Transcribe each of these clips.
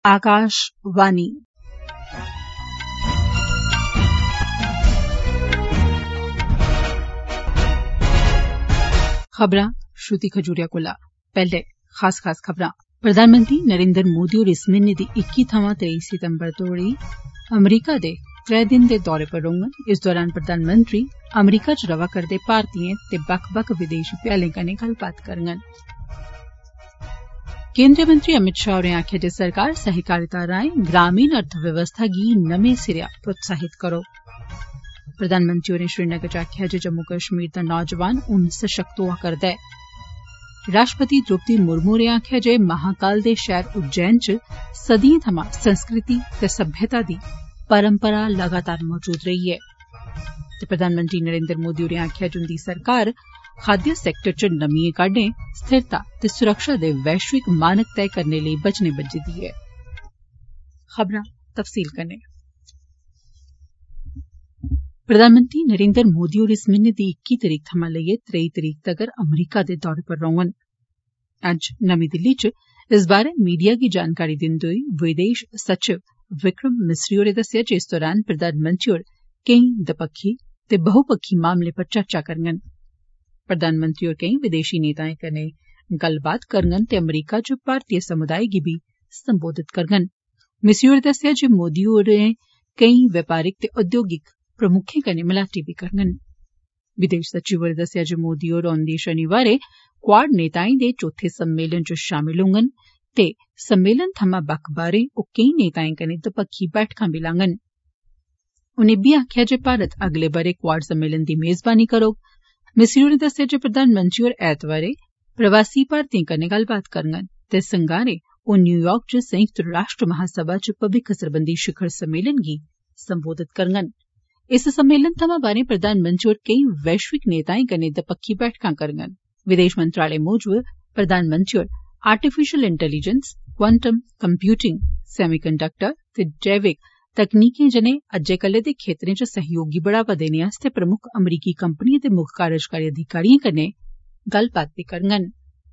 आकाशवाणी खबरां श्रुति खजूरिया कोला पैहले खास खबरां प्रधानमंत्री नरेन्द्र मोदी होर इस म्हीने दी 21 थमां 23 सितम्बर तोड़ी अमरीका दे 3 दिन दे दौरे पर रौह्ङन। इस दौरान प्रधानमंत्री अमरीका च रवा करदे भारतीयें ते बक्ख बक्ख विदेशी भ्यालें कन्नै गल्लबात करङन। केन्द्रीय मंत्री अमित शाह होरें आखेआ जे सरकार सहकारिता राएं ग्रामीण अर्थव्यवस्था गी नमें सिरेआ प्रोत्साहित करोग। प्रधानमंत्री होरें श्रीनगर च आखेआ जे जम्मू कश्मीर दा नौजवान हून सशक्त होआ करदा ऐ। राष्ट्रपति द्रौपदी मुर्मू होरें आखेआ जे महाकाल दे शैहर उज्जैन च सदिएं थमां संस्कृति ते सभ्यता दी परंपरा लगातार मौजूद रेही ऐ। प्रधानमंत्री नरेन्द्र मोदी होरें आखेआ जे उंदी सरकार खाद्य सैक्टर च नमिएं काह्डें स्थिरता ते सुरक्षा दे वैश्विक मानक तय करने लेई वचने बज्झी दी ऐ। खबरां तफसील कन्नै प्रधानमंत्री नरेन्द्र मोदी होर इस म्हीने दी 21 तरीक थमां लेइयै 23 तरीक तगर अमरीका दे दौरे पर रौह्ङन। अज्ज नमीं दिल्ली च इस बारै मीडिया गी जानकारी दिंदे होई विदेश सचिव विक्रम मिसरी होरें दस्सेआ जे इस दौरान प्रधानमंत्री होर केई दपक्खी ते बहुपक्खी मामलें पर चर्चा करङन। प्रधानमंत्री होर केई विदेशी नेताएं कन्नै गल्लबात करङन ते अमरीका च भारतीय समुदाय गी बी संबोधित करङन। मिसरी होरें दस्सेआ जे मोदी होरें केई व्यापारिक ते औद्योगिक प्रमुक्खें कन्नै मलाटी बी करङन। विदेश सचिव होरें दस्सेआ जे मोदी होर औंदे शनिवारें क्वाड नेताएं दे चौथे सम्मेलन च शामल होङन ते सम्मेलन थमां बक्ख बाहरें ओ केई नेताएं कन्नै दपक्खी बैठकां बी लाङन। उनें इब्बी आखेआ जे भारत अगले ब'रे क्वाड सम्मेलन दी मेज़बानी करोग। मिसरी होरें दस्सेआ जे प्रधानमंत्री होर ऐतवारें प्रवासी भारतीयें कन्नै गल्लबात करङन ते संगारें ओ न्यूयार्क च संयुक्त राष्ट्र महासभा च भविक्ख सरबंधी शिखर सम्मेलन गी संबोधित करङन। इस सम्मेलन थमां बाहरें प्रधानमंत्री होर केई वैश्विक नेताएं कन्नै दपक्खी बैठकां करङन। विदेश मंत्रालय मूजब प्रधानमंत्री होर artificial intelligence, quantum computing, semiconductor ते जैविक तकनीकें जनेह् अज्जै कल्लै दे क्षेत्रें च सहयोग गी बढ़ावा देने आस्तै प्रमुक्ख अमरीकी कंपनिएं दे मुक्ख कार्यकारी अधिकारिएं कन्नै गल्लबात बी करङन।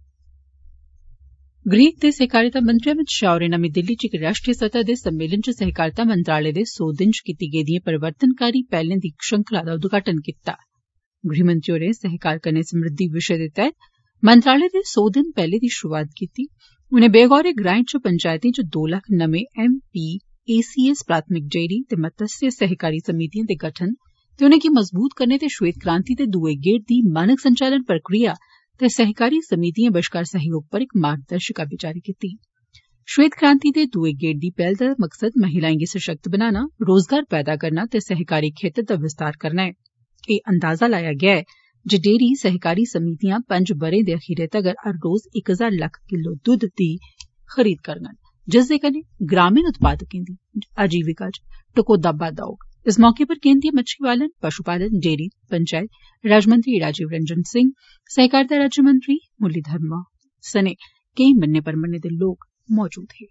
गृह ते सहकारिता मंत्री अमित शाह होरें नमीं दिल्ली च इक राष्ट्रीय सतह दे सम्मेलन च सहकारिता मंत्रालय दे 100 दिन च कीती गेदिएं परिवर्तनकारी पैह्लें दी इक श्रृंखला दा उद्घाटन कीता। गृहमंत्री होरें सहकार कन्नै समृद्धि विशे दे तैह्त मंत्रालय दे 100 दिन पैह्ले दी शुरूआत कीती। उनें बेगौरे ग्राएं च पंचायतें च 2 लक्ख नमें MPACS प्राथमिक डेयरी ते मत्स्य सहकारी समितिएं दे गठन ते उनेंगी मजबूत करने ते श्वेत क्रांति दे दुए गेड़ दी मानक संचालन प्रक्रिया ते सहकारी समितिएं बश्कार सहयोग पर इक मार्गदर्शिका बी जारी कीती। श्वेत क्रांति दे दुए गेड़ दी पैह्ल दा मकसद महिलाएं गी सशक्त बनाना, रोजगार पैदा करना ते सहकारी खेतर दा विस्तार करना ऐ। एह् अंदाजा लाया गेआ ऐ जे डेयरी सहकारी समितियां 5 ब'रें दे अखीरै तगर हर रोज 1000 लक्ख किलो दुद्ध दी खरीद करङन, जिसदे कन्नै ग्रामीण उत्पादकें दी आजीविका च टकोह्दा बाद्दा होग। इस मौके पर केंद्रीय मच्छी पालन, पशु पालन, डेयरी, पंचायत राज्यमंत्री राजीव रंजन सिंह, सहकारिता राज्यमंत्री मुरलीधर सने केई मन्ने परमन्ने दे लोक मौजूद हे।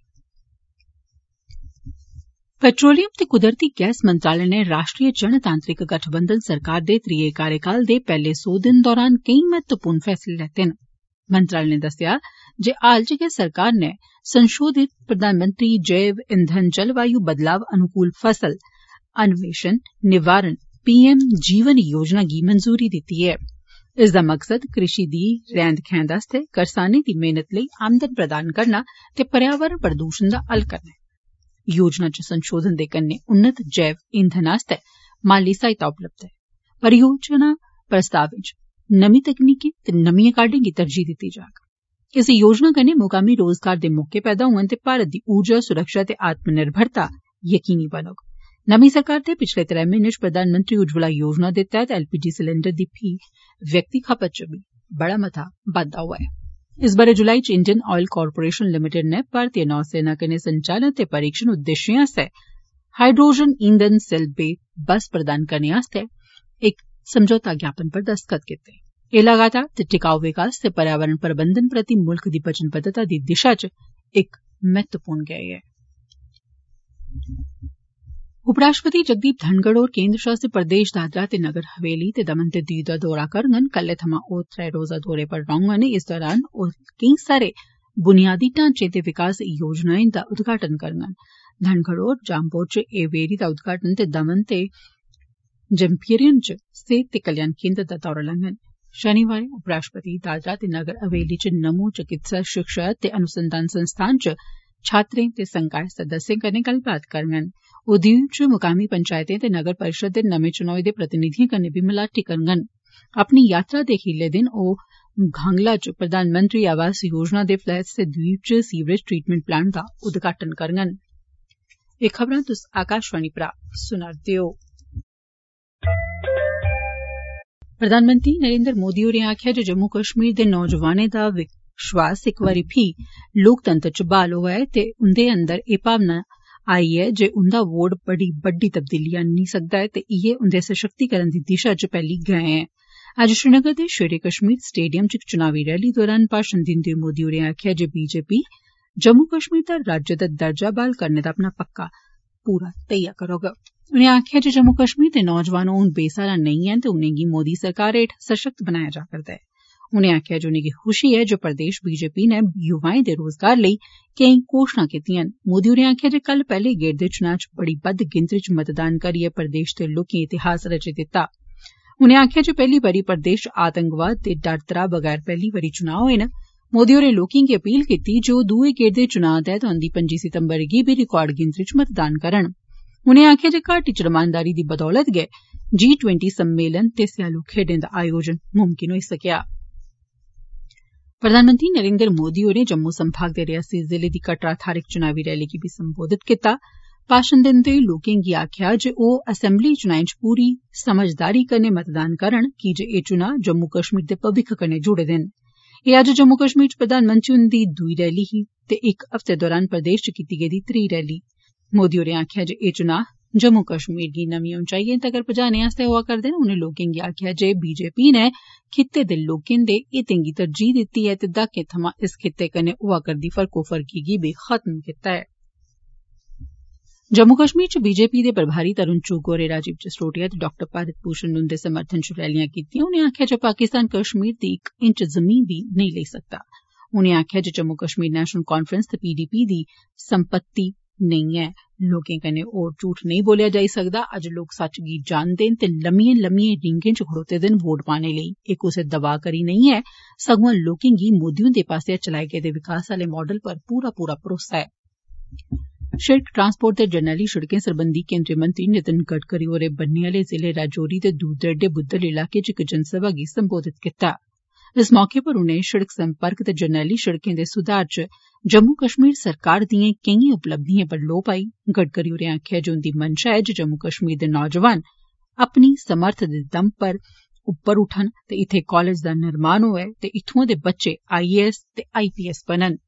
पेट्रोलियम ते कुदरती गैस मंत्रालय नै राष्ट्रीय जनतांत्रिक गठबंधन सरकार दे त्रिये कार्यकाल दे पैह्ले 100 दिन दौरान केई महत्वपूर्ण फैसले लैते न। मंत्रालय नै दस्सेआ जे हाल च गै सरकार नै संशोधित प्रधानमंत्री जैव ईंधन जलवायु बदलाव अनुकूल फसल अन्वेषण निवारण PM जीवन योजना गी मंजूरी दित्ती ऐ। इसदा मकसद कृषि दी रैंद खैंद आस्तै करसानें दी मेहनत लेई आमदन प्रदान करना ते पर्यावरण प्रदूषण दा हल करना ऐ। योजना च संशोधन दे कन्नै उन्नत जैव ईंधन आस्तै माली सहायता उपलब्ध ऐ। परियोजना प्रस्तावें च नमीं तकनीकें ते नमिएं काह्डें गी तरजीह दित्ती जाग। इस योजना कन्नै मुकामी रोजगार दे मौके पैदा होङन ते भारत दी ऊर्जा सुरक्षा ते आत्मनिर्भरता यकीनी बनोग। नमीं सरकार दे पिछले 3 म्हीनें च प्रधानमंत्री उज्जवला योजना दे तैह्त LPG सिलेंडर दी फी व्यक्ति खपत च बी बड़ा मता बाद्दा होआ ऐ। इस ब'रे जुलाई च इंडियन ऑयल कारपोरेशन लिमिटेड नै भारतीय नौसेना कन्नै संचालन ते परीक्षण उद्देश्यें आस्तै हाइड्रोजन ईंधन सेल बस प्रदान करने आस्तै इक समझौता ज्ञापन पर दस्तखत कीते। एह् लगातार ते टिकाऊ विकास ते पर्यावरण प्रबंधन प्रति मुल्ख दी वचनबद्धता दी दिशा च इक महत्वपूर्ण गैऽ ऐ। उपराष्ट्रपति जगदीप धनखड़ होर केन्द्र शासित प्रदेश दादरा ते नगर हवेली ते दमन ते दीव दा दौरा करङन। कल्लै थमां ओह् 3 रोजा दौरे पर रौह्ङन। इस दौरान ओह् केई सारे बुनियादी ढांचे ते विकास योजनाएं दा उद्घाटन करङन। धनखड़ होर जाम्बोर च एवेरी दा उद्घाटन ते दमन ते जम्फीरन च सेहत ते कल्याण केन्द्र दा दौरा लाङन। शनिवारें उपराष्ट्रपति दादरा ते नगर हवेली च नमो चिकित्सा शिक्षा ते अनुसंधान संस्थान च छात्रें ते संकाय सदस्यें कन्नै गल्लबात करङन। ओ दीऊ च मुकामी पंचायतें ते नगर परिषद दे नमें चुनोए दे प्रतिनिधिएं कन्नै बी मलाटी करङन। अपनी यात्रा दे खीरले दिन ओ घांगला च प्रधानमंत्री आवास योजना दे फ्लैट्स ते द्वीप च सीवरेज ट्रीटमेंट प्लांट दा उद्घाटन करङन। एह् खबरां तुस आकाशवाणी परा सुना'रदे ओ। प्रधानमंत्री नरेन्द्र मोदी होरें आखेआ जे जम्मू कश्मीर दे नौजवानें दा विश्वास इक बारी फ्ही लोकतंत्र च ब्हाल होआ ऐ ते उंदे अंदर एह् भावना आई ऐ जे उंदा वोट बड़ी बड्डी तब्दीली आन्नी सकदा ऐ ते इयै उंदे सशक्तिकरण दी दिशा च पैह्ली गैं ऐ। अज्ज श्रीनगर दे शेरे कश्मीर स्टेडियम च इक चुनावी रैली दौरान भाषण दिन्दे होई मोदी होरें आखेआ जे बीजेपी जम्मू कश्मीर दा राज्य दा दर्जा ब्हाल करने दा अपना पक्का पूरा धेइया करोग। उनें आखेआ जे जम्मू कश्मीर दे नौजवान हून बेसहारा नेईं हैन ते उनेंगी मोदी सरकार हेठ सशक्त बनाया जा करदा ऐ। उनें आखेआ जे उनेंगी खुशी ऐ जे प्रदेश बीजेपी नै युवाएं दे रोजगार लेई केई घोषणा कीतियां न। मोदी होरें आखेआ जे कल पैह्ले गेड़ दे चुनां च बड़ी बद्द गिनतरी च मतदान करियै प्रदेश दे लोकें इतिहास रची दित्ता। उनें आखेआ जे पैह्ली बारी प्रदेश च आतंकवाद दे डर त्राह बगैर पैह्ली बारी चुनां होए न। मोदी होरें लोकें गी अपील कीती जे ओ दुए गेड़ दे चुनां तैह्त औंदी 25 सितम्बर गी बी रिकार्ड गिनतरी च मतदान करन। उनें आखेआ जे घाटी च रमानदारी दी बदौलत गै G20 सम्मेलन ते स्यालू खेड्डें दा आयोजन मुमकन होई सकेआ। प्रधानमंत्री नरेन्द्र मोदी होरें जम्मू संभाग दे रियासी जिले दी कटरा थाह्र इक चुनावी रैली गी बी संबोधित कीता। भाषण दिन्दे होई लोकें गी आखेआ जे ओ असैम्बली चुनाएं च पूरी समझदारी कन्नै मतदान करन की जे एह् चुनां जम्मू कश्मीर दे भविक्ख कन्नै जुड़े दे न। एह् अज्ज जम्मू कश्मीर च प्रधानमंत्री हुन्दी दूई रैली ही ते इक हफ्ते दौरान प्रदेश च कीती गेदी त्री रैली। मोदी होरें आखेआ जे एह् चुनां जम्मू कश्मीर गी नमियां उचाइयें तगर पजाने आस्तै होआ करदे न। उनें लोकें गी आखेआ जे बीजेपी नै खित्ते दे लोकें दे हितें गी तरजीह दित्ती ऐ ते दहाकें थमां इस खित्ते कन्नै होआ करदी फर्कोफर्की गी बी खत्म कीता ऐ। जम्मू कश्मीर च बीजेपी दे प्रभारी तरुण चुग होरें राजीव जसरोटिया ते डॉ भारत भूषण हुन्दे समर्थन च रैलियां कीतियां। उनें आखेआ जे पाकिस्तान कश्मीर दी इक इंच जमीन बी नेईं लेई सकदा। उनें आखेआ जे जम्मू कश्मीर नेशनल कांफ्रैंस ते PDP दी सम्पत्ति नेईं ऐ। लोकें कन्नै होर झूठ नेईं बोलेआ जाई सकदा। अज्ज लोक सच्च गी जानदे न ते लम्मियें लम्मियें रींगें च खड़ोते दे न वोट पाने लेई। एह् कुसै दबाऽ करी नेईं ऐ सगुआं लोकें गी मोदी हुन्दे पास्सेआ चलाए गेदे विकास आले मॉडल पर पूरा भरोसा ऐ। शिड़क ट्रांसपोर्ट ते जरनैली शिड़कें सरबंधी केन्द्रीय मंत्री नितिन गडकरी होरें बन्ने आले जिले राजौरी दे दूर दरेडे बुद्दल इलाके च इक जनसभा गी संबोधित कीता। इस मौके पर उनें शिड़क संपर्क ते जरनैली शिड़कें दे सुधार च जम्मू कश्मीर सरकार दिएं केईं उपलब्धिएं पर लोऽ पाई। गडकरी होरें आखेआ जे उन्दी मंशा ऐ जे जम्मू कश्मीर दे नौजवान अपनी समर्थ दे दम पर उप्पर उठन ते इत्थै कालेज दा निर्माण होऐ ते इत्थुआं दे बच्चे IAS ते IPS बनन।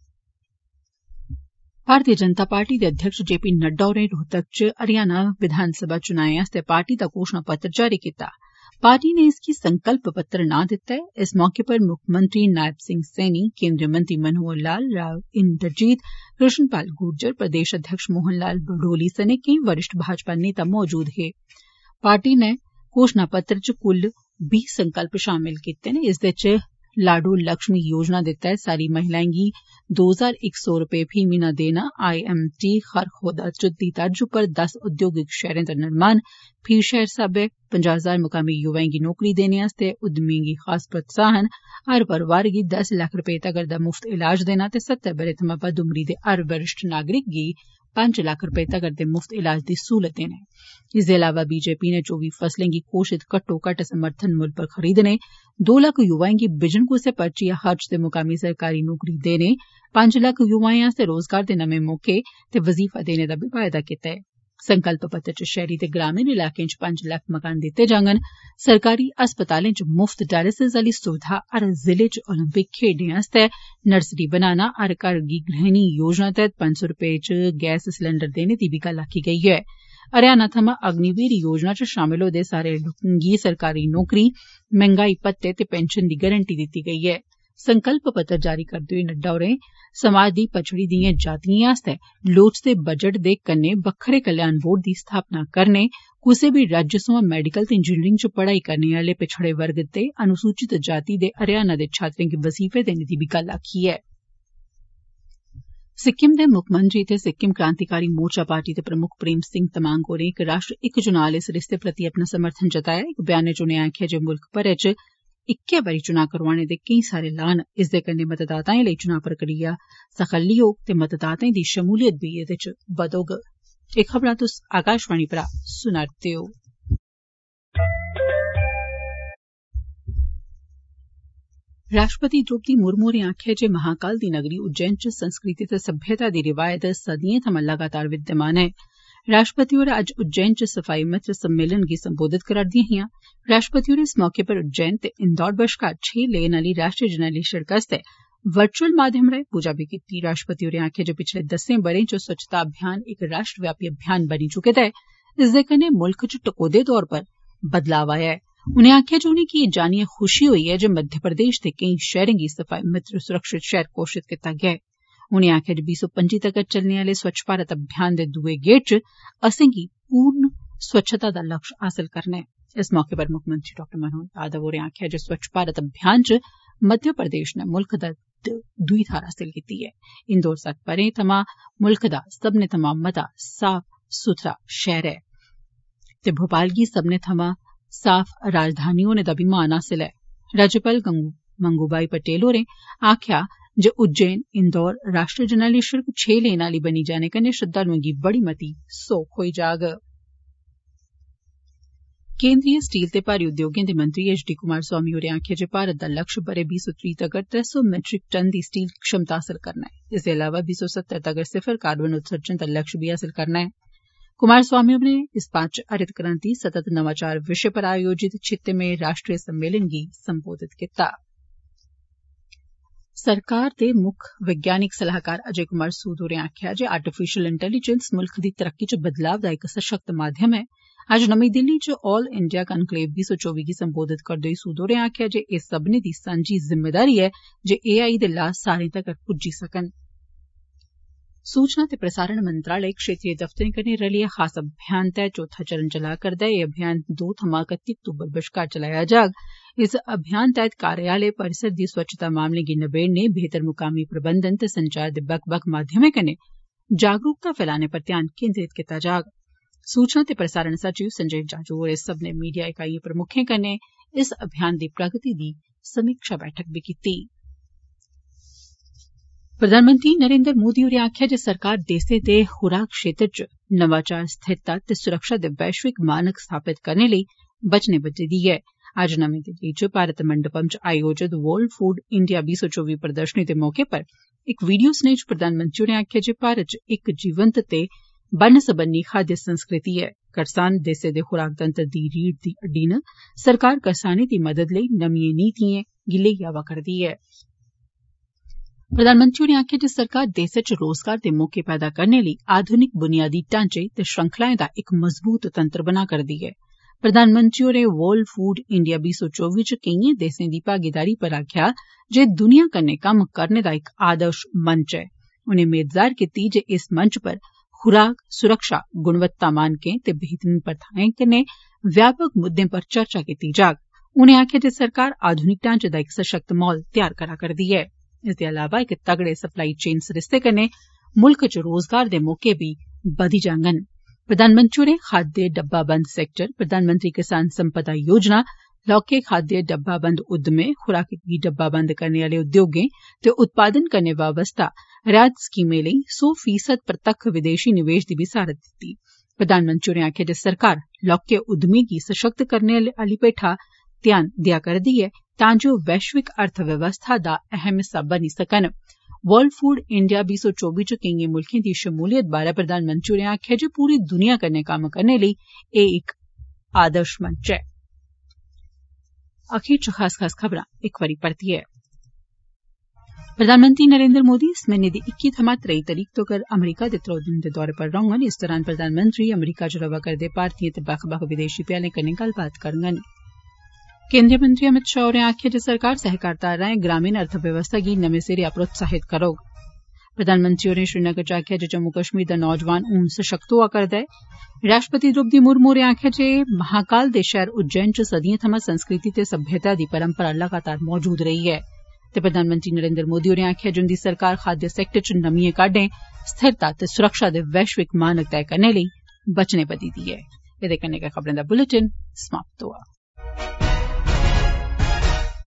भारतीय जनता पार्टी दे अध्यक्ष JP नड्डा होरें रोहतक च हरियाणा विधानसभा चुनाएं आस्तै पार्टी दा घोषणा पत्र जारी कीता। पार्टी नै इसगी संकल्प पत्र नां दित्ता ऐ। इस मौके पर मुक्खमंत्री नायब सिंह सैनी, केन्द्रीय मंत्री मनोहर लाल, राव इंद्रजीत, कृष्ण पाल गुर्जर, प्रदेश अध्यक्ष मोहन लाल बडोली सने केईं वरिष्ठ भाजपा नेता मौजूद हे। पार्टी नै घोषणा पत्र च कुल 20 संकल्प शामल कीते न। इसदे च लाडो लक्ष्मी योजना दे तैह्त सारी महिलाएं गी 2100 रपे फी म्हीना देना, IMT खरखोदा दी तर्ज उप्पर 10 उद्योगिक शैह्रें दा निर्माण, फीह शैह्र स्हाबै 50,000 मुकामी युवाएं गी नौकरी देने आस्तै उद्यमिएं गी खास प्रोत्साहन, हर परिवार गी 10 लक्ख रपे तगर दा मुफ्त इलाज देना ते 70 ब'रे थमां बद्द उमरी दे हर वरिष्ठ नागरिक गी 5 लक्ख रपे तगर दे मुफ्त इलाज दी सहूलत देना ऐ। इसदे अलावा बीजेपी नै 24 फसलें गी घोषित घट्टो घट्ट समर्थन मुल्ल पर खरीदने, 2 लक्ख युवाएं गी बिजन कुसै पर्ची या खर्च ते मुकामी सरकारी नौकरी देने, 5 लक्ख युवाएं आस्तै रोजगार दे नमें मौके ते वजीफा देने दा बी वायदा कीता ऐ। संकल्प पत्र च शैहरी ते ग्रामीण इलाकें च 5 लक्ख मकान दित्ते जाङन। सरकारी अस्पतालें च मुफ्त डायलिसिस आली सुविधा, हर जिले च ओलंपिक खेड्डें आस्तै नर्सरी बनाना, हर घर गी गृहिणी योजना तैह्त 500 रपे च गैस सिलेंडर देने दी बी गल्ल आखी गेई ऐ। हरियाणा थमां अग्निवीर योजना च शामल होए दे सारे लोकें गी सरकारी नौकरी, महंगाई भत्ते ते पेंशन दी गारंटी दित्ती गेई ऐ। संकल्प पत्र जारी करदे होई नड्डा होरें समाज दी पछड़ी दिएं जातिएं आस्तै लोड़चदे बजट दे कन्नै बक्खरे कल्याण बोर्ड दी स्थापना करने, कुसै बी राज्य सोयां मैडिकल ते इंजीनियरिंग च पढ़ाई करने आले पिछड़े वर्ग ते अनुसूचित जाति दे हरियाणा दे छात्रें गी वजीफे देने दी बी गल्ल आखी ऐ। सिक्किम दे मुक्खमंत्री ते सिक्किम क्रांतिकारी मोर्चा पार्टी दे प्रमुक्ख प्रेम सिंह तमांग होरें इक राष्ट्र इक चुनां आले सरिस्ते प्रति अपना समर्थन जताया। इक ब्यानै च उनें आखेआ जे मुल्ख भरै च इक्कै बारी चुनां करोआने दे केई सारे लाह् न। इसदे कन्नै मतदाताएं लेई चुनां प्रक्रिया सखल्ली होग ते मतदाताएं दी शमूलियत बी एह्दे च बधोग। एह् खबरां तुस आकाशवाणी परा सुना'रदे ओ। राष्ट्रपति द्रौपदी मुर्मू होरें आखेआ जे महाकाल दी नगरी उज्जैन च संस्कृति ते सभ्यता दी रिवायत सदियें थमां लगातार विद्यमान ऐ। राष्ट्रपति होर अज्ज उज्जैन च सफाई मित्र सम्मेलन गी संबोधित करा'रदियां हियां। राष्ट्रपति होरें इस मौके पर उज्जैन ते इंदौर बश्कार 6 लेन आली राष्ट्रीय जरनैली शिड़क आस्तै वर्चुअल माध्यम राएं पूजा बी कीती। राष्ट्रपति होरें आखेआ जे पिछले 10 ब'रें च स्वच्छता अभियान इक राष्ट्रव्यापी अभियान बनी चुके दा ऐ। इसदे कन्नै मुल्ख च टकोह्दे तौर पर बदलाव आया ऐ। उनें आखेआ जे उनेंगी एह् जानियै खुशी होई ऐ जे मध्य प्रदेश दे केई शैहरें गी सफाई मित्र सुरक्षित शैहर घोषित कीता गेआ ऐ। उनें आखेआ जे 2025 तगर चलने आले स्वच्छ भारत अभियान दे दुए गेड़ च असेंगी पूर्ण स्वच्छता दा लक्ष्य हासल करना ऐ। इस मौके पर मुक्खमंत्री डॉ मनोहर यादव होरें आखेआ जे स्वच्छ भारत अभियान च मध्य प्रदेश नै मुल्ख दा दूई थाह्र हासल कीती ऐ। इंदौर 7 ब'रें थमां मुल्ख दा सब्मनें थमां मता साफ सुथरा शैह्र ऐ ते भोपाल गी सब्मनें थमां साफ राजधानी होने दा बी मान हासल ऐ। राज्यपाल गंगूबाई पटेल होरें आखेआ जे उज्जैन इंदौर राष्ट्रीय जरनैली शिड़क 6 लेन आली बनी जाने कन्नै श्रद्धालुएं गी बड़ी मती सौख होई जाग। केन्द्रीय स्टील ते भारी उद्योगें दे मंत्री एच डी कुमार स्वामी होरें आखेआ जे भारत दा लक्ष्य ब'रे 2030 तगर 300 मीट्रिक टन दी स्टील क्षमता हासल करना ऐ। इसदे अलावा 2070 तगर सिफर कार्बन उत्सर्जन दा लक्ष्य बी हासल करना ऐ। कुमार स्वामी होरें इस्पात च हरित क्रांति सतत नवाचार विषय पर आयोजित 6वें राष्ट्रीय सम्मेलन गी संबोधित कीता। सरकार दे मुक्ख वैज्ञानिक सलाहकार अजय कुमार सूद होरें आखेआ जे आर्टिफिशियल इंटेलीजेंस मुल्ख दी तरक्की च बदलाव दा इक सशक्त माध्यम ऐ। अज्ज नमीं दिल्ली च ऑल इंडिया कन्क्लेव 2024 गी संबोधित करदे होई सूद होरें आखेआ जे एह् सब्भनें दी सांझी जिम्मेदारी ऐ जे एआई दे लाह् सारें तगर पुज्जी सकन। सूचना ते प्रसारण मंत्रालय क्षेत्रीय दफ्तरें कन्नै रलियै खास अभियान तैह्त चौथा चरण चला करदा ऐ। एह् अभियान 2 थमां 31 अक्तूबर बश्कार चलाया जाग। इस अभियान तैह्त कार्यालय परिसर दी स्वच्छता मामलें गी नबेड़ने बेहतर मुकामी प्रबंधन ते संचार दे बक्ख बक्ख माध्यमें कन्नै जागरूकता फैलाने पर ध्यान केन्द्रित कीता जाग। सूचना ते प्रसारण सचिव संजय जाजू होरें सब्भनें मीडिया इकाइएं प्रमुखें कन्नै इस अभियान दी प्रगति दी समीक्षा बैठक बी कीती। प्रधानमंत्री नरेन्द्र मोदी होरें आखेआ जे सरकार देसै दे खुराक क्षेत्र च नवाचार स्थिरता ते सुरक्षा दे वैश्विक मानक स्थापित करने लेई वचने बज्झी दी ऐ। अज्ज नमीं दिल्ली च भारत मंडपम च आयोजित वर्ल्ड फूड इंडिया 2024 प्रदर्शनी दे मौके पर इक वीडियो स्नेह च प्रधानमंत्री होरें आखेआ जे भारत च इक जीवंत ते बन्न सबन्नी खाद्य संस्कृति ऐ। करसान देसै दे खुराक तंत्र दी रीढ़ दी हड्डी न। सरकार करसानें दी मदद लेई नमिएं नीतिएं गी लेई आवा करदी ऐ। प्रधानमंत्री होरें आखेआ जे सरकार देसै च रोजगार दे मौके पैदा करने लेई आधुनिक बुनियादी ढांचे ते श्रृंखलाएं दा इक मजबूत तंत्र बना करदी ऐ। प्रधानमंत्री होरें वर्ल्ड फूड इंडिया 2024 च केइएं देसें दी भागीदारी पर आखेआ जे दुनिया कन्नै कम्म करने दा इक आदर्श मंच ऐ। उनें मेद जाहिर कीती जे इस मंच पर खुराक सुरक्षा गुणवत्ता मानकें ते बेहतरीन प्रथाएं कन्नै व्यापक मुद्दें पर चर्चा कीती जाग। उनें आखेआ जे सरकार आधुनिक ढांचे दा इक सशक्त माहौल तैयार करा करदी ऐ। इसदे अलावा इक तगड़े सप्लाई चेन सरिस्ते कन्नै मुल्ख च रोजगार दे मौके बी बधी जाङन। प्रधानमंत्री होरें खाद्य डब्बाबंद सैक्टर प्रधानमंत्री किसान संपदा योजना लौह्के खाद्य डब्बाबंद उद्यमें खुराक गी डब्बाबंद करने आले उद्योगें ते उत्पादन कन्नै वाबस्ता रियायत स्कीमें लेई 100% परतक्ख विदेशी निवेश दी बी सराहत कीती। प्रधानमंत्री होरें आखेआ जे सरकार लौह्के उद्यमें गी सशक्त करने आली भेठा ध्यान देआ करदी ऐ तां जे ओह् वैश्विक अर्थव्यवस्था दा अहम हिस्सा बनी सकन। वर्ल्ड फूड इंडिया 2024 च केइएं मुल्खें दी शमूलियत बारै प्रधानमंत्री होरें आखेआ जे पूरी दुनिया कन्नै कम्म करने लेई एह् इक आदर्श मंच ऐ। अखीर च खास खबरां इक बारी परतियै। प्रधानमंत्री नरेन्द्र मोदी इस म्हीने दी 21 थमां 23 तरीक तगर अमरीका दे 3 दिन दे दौरे पर रौह्ङन। इस दौरान प्रधानमंत्री अमरीका च रवा करदे भारतीयें ते बक्ख बक्ख विदेशी भ्यालें कन्नै गल्लबात करङन। केन्द्रीय मंत्री अमित शाह होरें आखेआ जे सरकार सहकारिता राएं ग्रामीण अर्थव्यवस्था गी नमें सिरेआ प्रोत्साहित करोग। प्रधानमंत्री होरें श्रीनगर च आखेआ जे जम्मू कश्मीर दा नौजोआन हून सशक्त होआ करदा ऐ। राष्ट्रपति द्रौपदी मुर्मू होरें आखेआ जे महाकाल दे शैहर उज्जैन च सदियें थमां संस्कृति ते सभ्यता दी परंपरा लगातार मौजूद रेही ऐ। ते प्रधानमंत्री नरेन्द्र मोदी होरें आक्खेआ जे उन्दी सरकार खाद्य सैक्टर च नमिएं काह्डें स्थिरता ते सुरक्षा दे वैश्विक मानक तय करने लेई वचनेबद्व ऐ